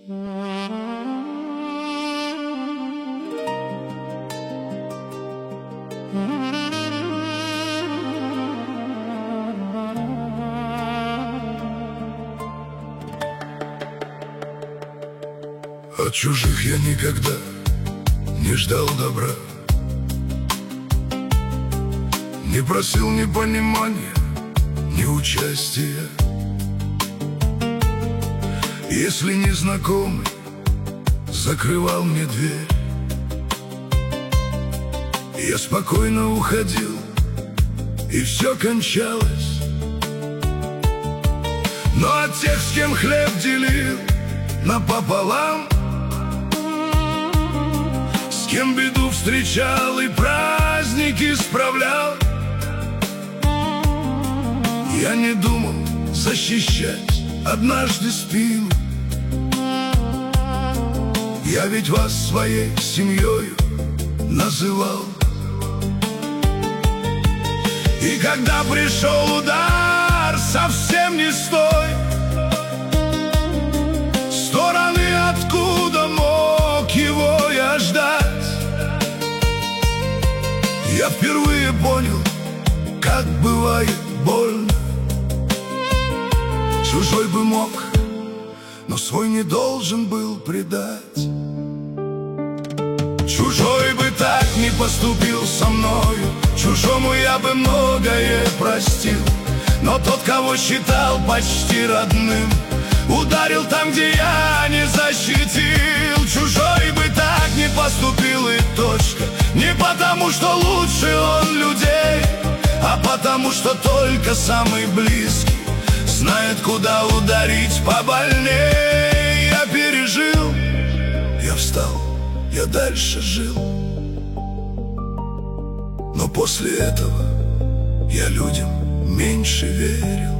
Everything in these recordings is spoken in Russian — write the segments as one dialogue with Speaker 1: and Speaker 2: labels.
Speaker 1: От чужих я никогда не ждал добра, не просил ни понимания, ни участия. Если незнакомый закрывал мне дверь, я спокойно уходил, и все кончалось. Но от тех, с кем хлеб делил напополам, с кем беду встречал и праздники справлял, я не думал защищать однажды спину. Я ведь вас своей семьей называл. И когда пришел удар совсем не с той стороны, откуда мог его я ждать, я впервые понял, как бывает больно. Чужой бы мог, но свой не должен был предать. Чужой бы так не поступил со мною, чужому я бы многое простил. Но тот, кого считал почти родным, ударил там, где я не защитил. Чужой бы так не поступил, и точка. Не потому, что лучше он людей, а потому, что только самый близкий знает, куда ударить побольнее. Я пережил, я встал, я дальше жил. Но после этого я людям меньше верил.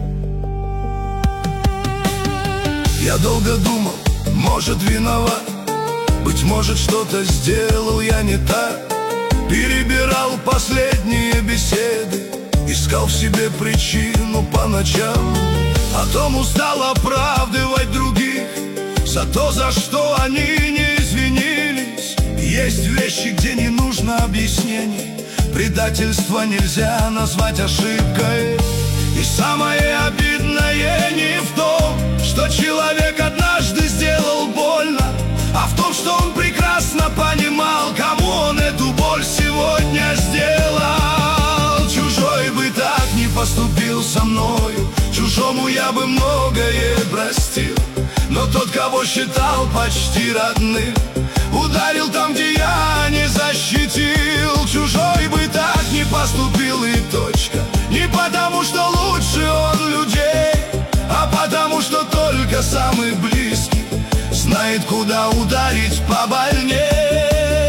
Speaker 1: Я долго думал, может, виноват, быть может, что-то сделал я не так. Перебирал последние беседы, искал в себе причину по ночам. Потом устал оправдывать других за то, за что они не извинились. Есть вещи, где не нужно объяснений. Предательство нельзя назвать ошибкой. И самое обидное не в том, что человек однажды сделал больно, а в том, что он прекрасно понимал, кому он эту боль сегодня сделал. Чужой бы так не поступил со мною, чужому я бы многое простил. Но тот, кого считал почти родным, ударил там, где я не защитил. Чужой бы так не поступил, и точка. Не потому, что лучше он людей, а потому, что только самый близкий знает, куда ударить побольнее.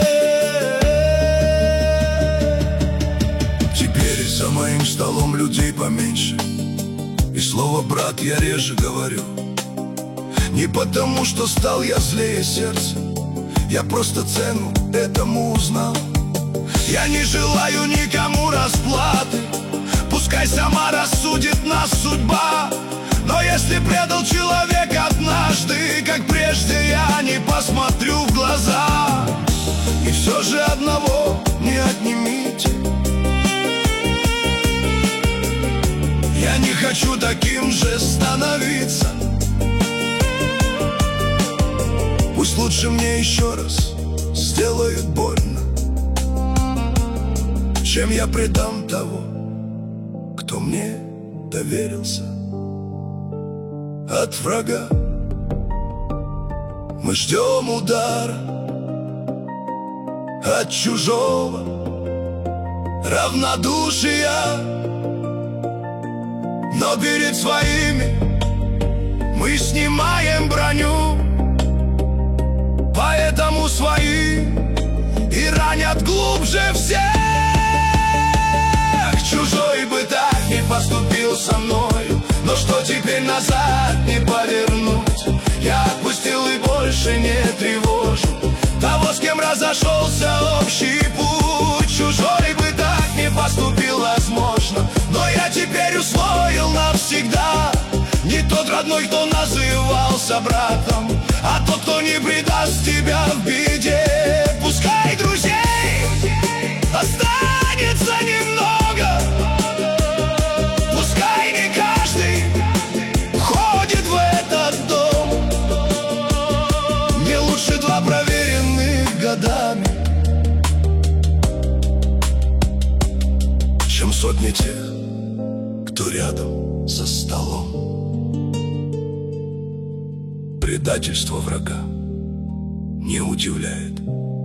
Speaker 1: Теперь за моим столом людей поменьше, и слово «брат» я реже говорю. Не потому, что стал я злее сердца, я просто цену этому узнал. Я не желаю никому расплаты, пускай сама рассудит нас судьба. Но если предал человека однажды, как прежде, я не посмотрю в глаза. И все же одного не отнимите. Я не хочу таким же становиться. Пусть лучше мне еще раз сделают больно, чем я предам того, кто мне доверился. От врага мы ждем удара, от чужого равнодушия. Но перед своими мы снимаем броню, поэтому свои и ранят глубже всех. Чужой бы так не поступил со мною, но что теперь назад не повернуть. Я отпустил и больше не тревожу того, с кем разошелся общий путь. Чужой бы так не поступил, возможно, но я теперь усвоил навсегда. Не тот родной, кто назывался братом, А тот, кто не предаст тебя в беде, пускай друзей останется немного. Пускай не каждый ходит в этот дом. Не лучше два проверенных годами, чем сотни тех, кто рядом за столом. Предательство врага не удивляет.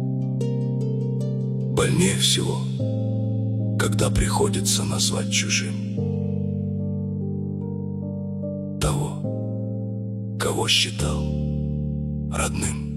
Speaker 1: Больнее всего, когда приходится назвать чужим того, кого считал родным.